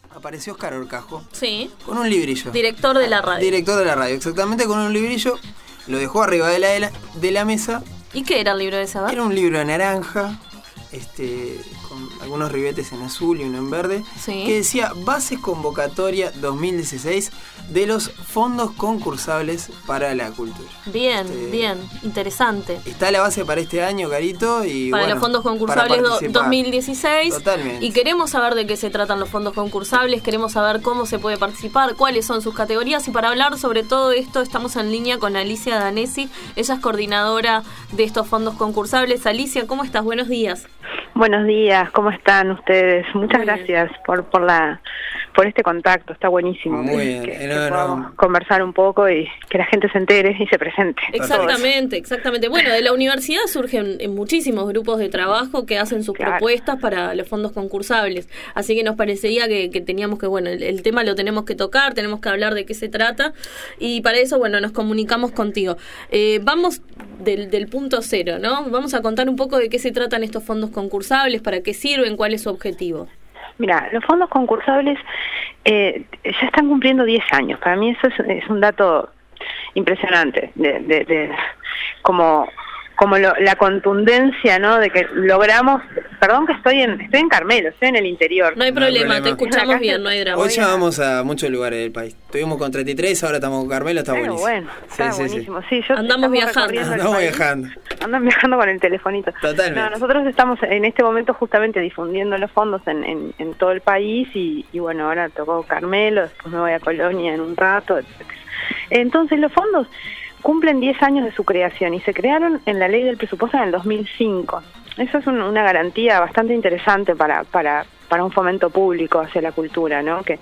apareció Oscar Horcajo. Sí. Con un librillo. Director de la radio. Director de la radio, exactamente, con un librillo. Lo dejó arriba de la mesa. ¿Y qué era el libro de Sabat? Era un libro de naranja, con algunos ribetes en azul y uno en verde, sí. Que decía Bases Convocatoria 2016 de los fondos concursables para la cultura. Bien, bien, interesante. Está la base para este año, Carito, y para los fondos concursables 2016. Totalmente. Y queremos saber de qué se tratan los fondos concursables, queremos saber cómo se puede participar, cuáles son sus categorías, y para hablar sobre todo esto estamos en línea con Alicia Danesi. Ella es coordinadora de estos fondos concursables. Alicia, ¿cómo estás? Buenos días. Buenos días, ¿cómo están ustedes? Muchas gracias por este contacto, está buenísimo. Muy bien, que podamos conversar un poco y que la gente se entere y se presente. Exactamente. Bueno, de la universidad surgen muchísimos grupos de trabajo que hacen sus propuestas para los fondos concursables, así que nos parecería que teníamos que, el tema lo tenemos que tocar, tenemos que hablar de qué se trata, y para eso, nos comunicamos contigo. Vamos del punto cero, ¿no? Vamos a contar un poco de qué se tratan estos fondos concursables, para qué sirven, cuál es su objetivo. Mira, los fondos concursables ya están cumpliendo 10 años. Para mí eso es un dato impresionante, la contundencia, ¿no? De que logramos. Perdón que estoy en Carmelo, estoy en el interior. No hay problema, te escuchamos bien, no hay drama. Hoy ya vamos a muchos lugares del país. Estuvimos con 33, ahora estamos con Carmelo, está buenísimo. Bueno, está buenísimo. Sí, andamos viajando. Andan viajando con el telefonito. Totalmente. No, nosotros estamos en este momento justamente difundiendo los fondos en todo el país y ahora tocó Carmelo, después me voy a Colonia en un rato, etc. Entonces los fondos cumplen 10 años de su creación y se crearon en la ley del presupuesto en el 2005. Eso es una garantía bastante interesante para un fomento público hacia la cultura, ¿no? Que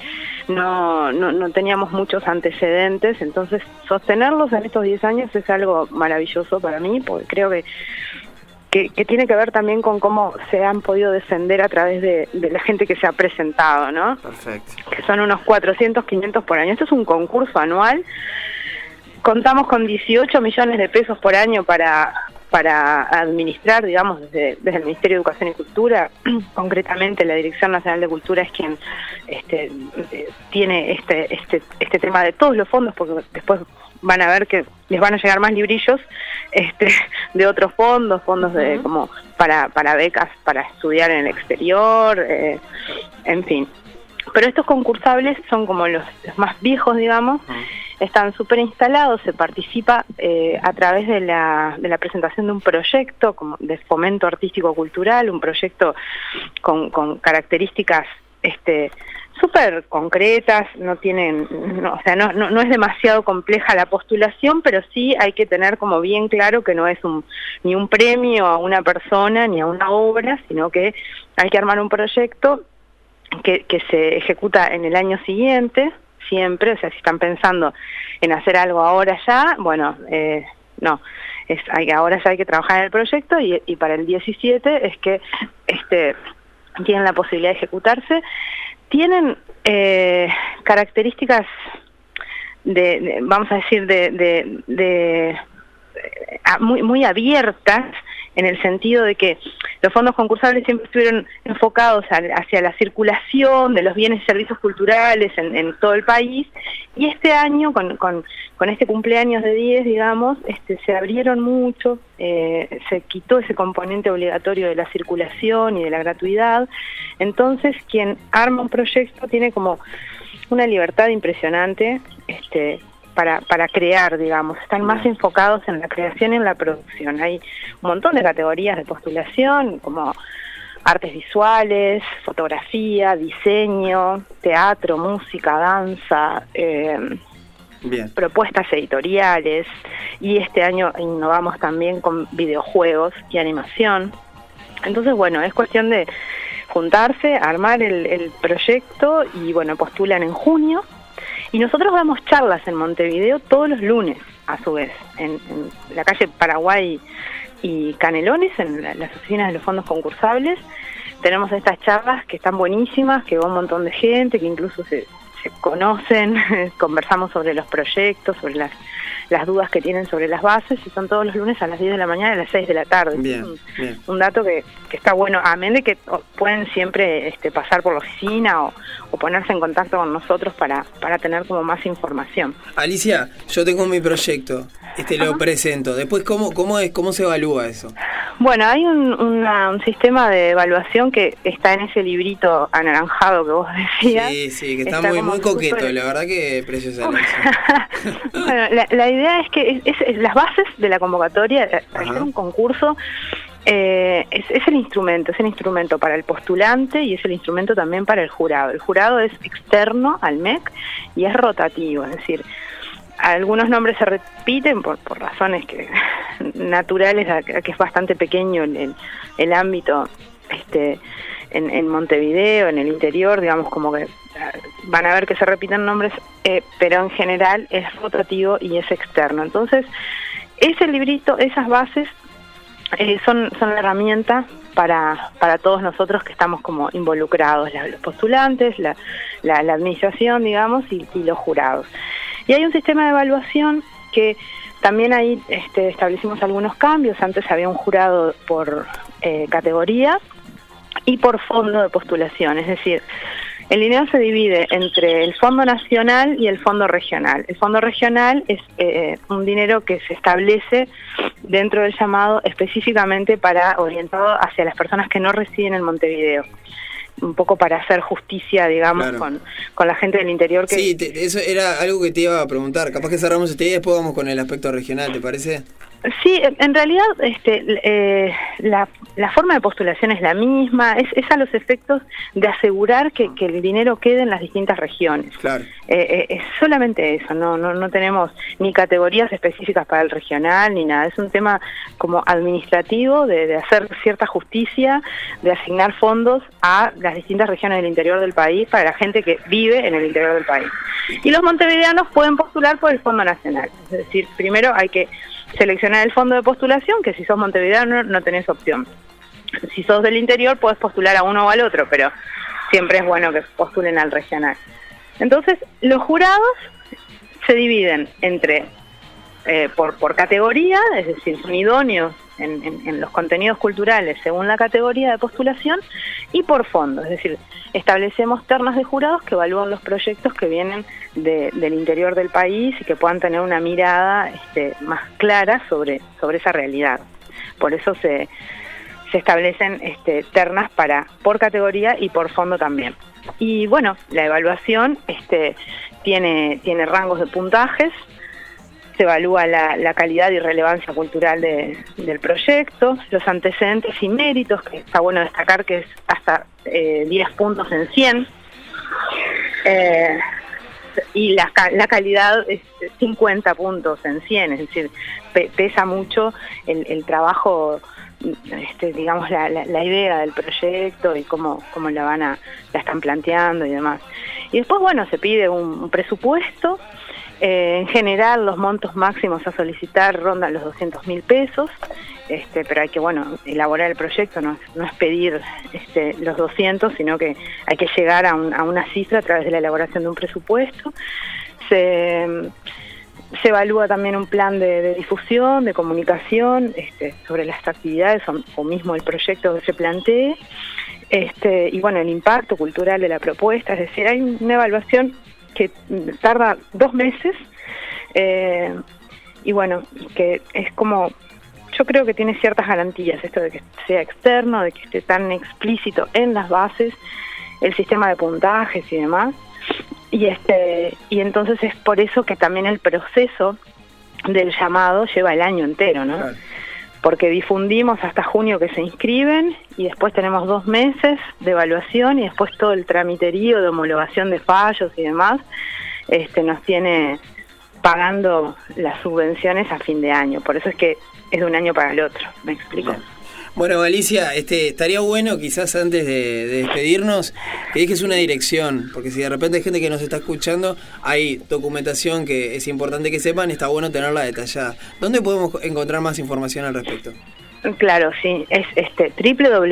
no teníamos muchos antecedentes, entonces sostenerlos en estos 10 años es algo maravilloso para mí, porque creo que tiene que ver también con cómo se han podido defender a través de la gente que se ha presentado, ¿no? Perfecto. Que son unos 400, 500 por año. Esto es un concurso anual. Contamos con 18 millones de pesos por año para administrar, digamos, desde el Ministerio de Educación y Cultura. Concretamente la Dirección Nacional de Cultura es quien tiene este tema de todos los fondos, porque después van a ver que les van a llegar más librillos de otros fondos de como para becas para estudiar en el exterior, en fin. Pero estos concursables son como los más viejos, digamos. Están súper instalados, se participa a través de la presentación de un proyecto como de fomento artístico-cultural, un proyecto con características súper concretas, no es demasiado compleja la postulación, pero sí hay que tener como bien claro que no es ni un premio a una persona ni a una obra, sino que hay que armar un proyecto que se ejecuta en el año siguiente, siempre. O sea, si están pensando en hacer algo ahora ya, no, ahora ya hay que trabajar en el proyecto y para el 17 es que tienen la posibilidad de ejecutarse. Tienen características vamos a decir, muy, muy abiertas, en el sentido de que los fondos concursables siempre estuvieron enfocados hacia la circulación de los bienes y servicios culturales en todo el país, y este año, con este cumpleaños de 10, digamos, se abrieron mucho, se quitó ese componente obligatorio de la circulación y de la gratuidad. Entonces, quien arma un proyecto tiene como una libertad impresionante para crear, digamos. Están más enfocados en la creación y en la producción. Hay un montón de categorías de postulación, como artes visuales, fotografía, diseño, teatro, música, danza, propuestas editoriales, y este año innovamos también con videojuegos y animación. Entonces, es cuestión de juntarse, armar el proyecto y, postulan en junio. Y nosotros damos charlas en Montevideo todos los lunes, a su vez, en la calle Paraguay y Canelones, en las oficinas de los fondos concursables. Tenemos estas charlas que están buenísimas, que va un montón de gente, que incluso se se conocen, conversamos sobre los proyectos, sobre las dudas que tienen sobre las bases, y son todos los lunes a las 10 de la mañana y a las 6 de la tarde. Bien, bien. Un dato que está bueno, amén de que pueden siempre pasar por la oficina o ponerse en contacto con nosotros para tener como más información. Alicia, yo tengo mi proyecto, lo presento. Después, ¿cómo se evalúa eso? Bueno, hay un sistema de evaluación que está en ese librito anaranjado que vos decías. Sí, que está muy coqueto, la verdad que preciosa. Bueno, la idea es que es las bases de la convocatoria, hacer un concurso. Es el instrumento para el postulante y es el instrumento también para el jurado. El jurado es externo al MEC y es rotativo, es decir, algunos nombres se repiten por razones naturales, que es bastante pequeño el ámbito en Montevideo, en el interior, digamos, como que van a ver que se repiten nombres, pero en general es rotativo y es externo. Entonces, ese librito, esas bases, son la herramienta para todos nosotros que estamos como involucrados, los postulantes, la administración, digamos, y los jurados. Y hay un sistema de evaluación que también ahí establecimos algunos cambios. Antes había un jurado por categoría y por fondo de postulación, es decir, el dinero se divide entre el fondo nacional y el fondo regional. El fondo regional es un dinero que se establece dentro del llamado específicamente orientado hacia las personas que no residen en Montevideo. Un poco para hacer justicia, digamos, claro, con la gente del interior. Sí, eso era algo que te iba a preguntar. Capaz que cerramos este día y después vamos con el aspecto regional, ¿te parece? Sí, en realidad la forma de postulación es la misma, es a los efectos de asegurar que el dinero quede en las distintas regiones. Claro. Es solamente eso, no tenemos ni categorías específicas para el regional ni nada, es un tema como administrativo de hacer cierta justicia, de asignar fondos a las distintas regiones del interior del país para la gente que vive en el interior del país. Y los montevideanos pueden postular por el Fondo Nacional, es decir, primero hay que seleccionar el fondo de postulación, que si sos montevideano no tenés opción. Si sos del interior podés postular a uno o al otro, pero siempre es bueno que postulen al regional. Entonces, los jurados se dividen entre por categoría, es decir, son idóneos en los contenidos culturales según la categoría de postulación, y por fondo, es decir, establecemos ternas de jurados que evalúan los proyectos que vienen del interior del país y que puedan tener una mirada más clara sobre esa realidad. Por eso se establecen ternas por categoría y por fondo también. Y bueno, la evaluación tiene rangos de puntajes. Se evalúa la calidad y relevancia cultural del proyecto, los antecedentes y méritos, que está bueno destacar que es hasta 10 puntos en 100, y la calidad es 50 puntos en 100, es decir, pesa mucho el trabajo, digamos, la idea del proyecto y cómo la están planteando y demás. Y después, bueno, se pide un presupuesto. En general los montos máximos a solicitar rondan los 200.000 pesos, pero hay que, elaborar el proyecto, no es pedir los 200, sino que hay que llegar a una cifra a través de la elaboración de un presupuesto. Se evalúa también un plan de difusión, de comunicación, sobre las actividades o mismo el proyecto que se plantee, y bueno, el impacto cultural de la propuesta, es decir, hay una evaluación que tarda 2 meses, y bueno, que es como, yo creo que tiene ciertas garantías, esto de que sea externo, de que esté tan explícito en las bases, el sistema de puntajes y demás, y entonces es por eso que también el proceso del llamado lleva el año entero, ¿no? Claro. Porque difundimos hasta junio que se inscriben y después tenemos 2 meses de evaluación y después todo el tramiterío de homologación de fallos y demás nos tiene pagando las subvenciones a fin de año. Por eso es que es de un año para el otro, ¿me explico? Bien. Bueno, Alicia, estaría bueno quizás antes de despedirnos que dejes una dirección, porque si de repente hay gente que nos está escuchando, hay documentación que es importante que sepan, está bueno tenerla detallada. ¿Dónde podemos encontrar más información al respecto? Claro, sí, es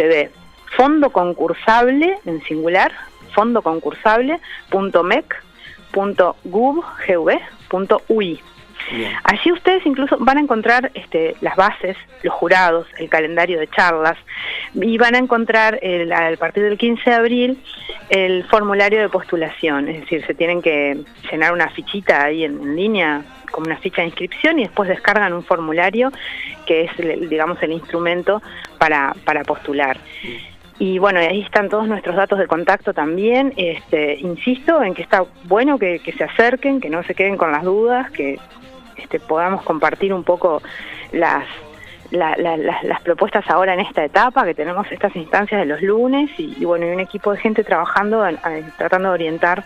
www.fondoconcursable, en singular, fondoconcursable.mec cultura.gov.ui. Allí ustedes incluso van a encontrar las bases, los jurados, el calendario de charlas, y van a encontrar a partir del 15 de abril el formulario de postulación. Es decir, se tienen que llenar una fichita ahí en línea, como una ficha de inscripción, y después descargan un formulario que es, digamos, el instrumento para postular. Y bueno, ahí están todos nuestros datos de contacto también. Insisto en que está bueno que se acerquen, que no se queden con las dudas, que podamos compartir un poco las propuestas ahora en esta etapa, que tenemos estas instancias de los lunes, y bueno, hay un equipo de gente trabajando tratando de orientar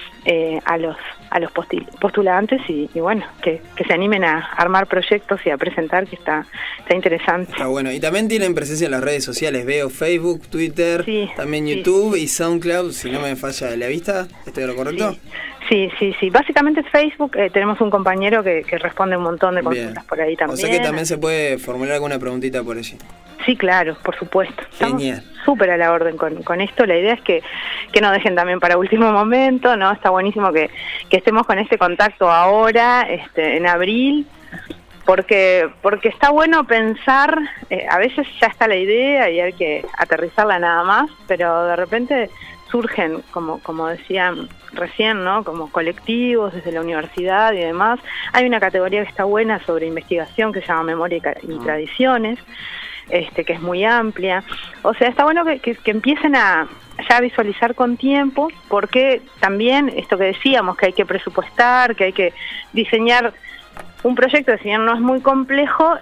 a los postulantes, y bueno, que se animen a armar proyectos y a presentar, que está interesante. Está bueno. Y también tienen presencia en las redes sociales, veo Facebook, Twitter, sí, también YouTube, y SoundCloud, si no me falla la vista. ¿Estoy de lo correcto? Sí. Básicamente es Facebook. Tenemos un compañero que responde un montón de consultas por ahí también. O sea que también se puede formular alguna preguntita por allí. Sí, claro, por supuesto. Genial. Estamos súper a la orden con esto. La idea es que no dejen también para último momento, ¿no? Está buenísimo que estemos con este contacto ahora, en abril, porque está bueno pensar, a veces ya está la idea y hay que aterrizarla nada más, pero de repente surgen, como decían recién, ¿no? Como colectivos desde la universidad y demás. Hay una categoría que está buena sobre investigación que se llama Memoria y Tradiciones, que es muy amplia. O sea, está bueno que empiecen a ya visualizar con tiempo, porque también esto que decíamos, que hay que presupuestar, que hay que diseñar un proyecto, si bien no es muy complejo,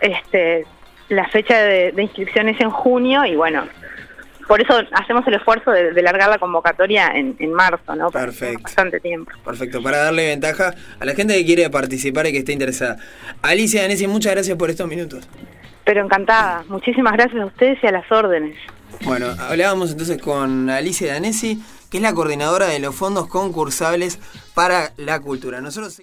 la fecha de inscripción es en junio, y bueno, por eso hacemos el esfuerzo de largar la convocatoria en marzo, ¿no? Perfecto. Bastante tiempo. Perfecto, para darle ventaja a la gente que quiere participar y que esté interesada. Alicia Danesi, muchas gracias por estos minutos. Pero encantada. Muchísimas gracias a ustedes y a las órdenes. Bueno, hablábamos entonces con Alicia Danesi, que es la coordinadora de los fondos concursables para la cultura. Nosotros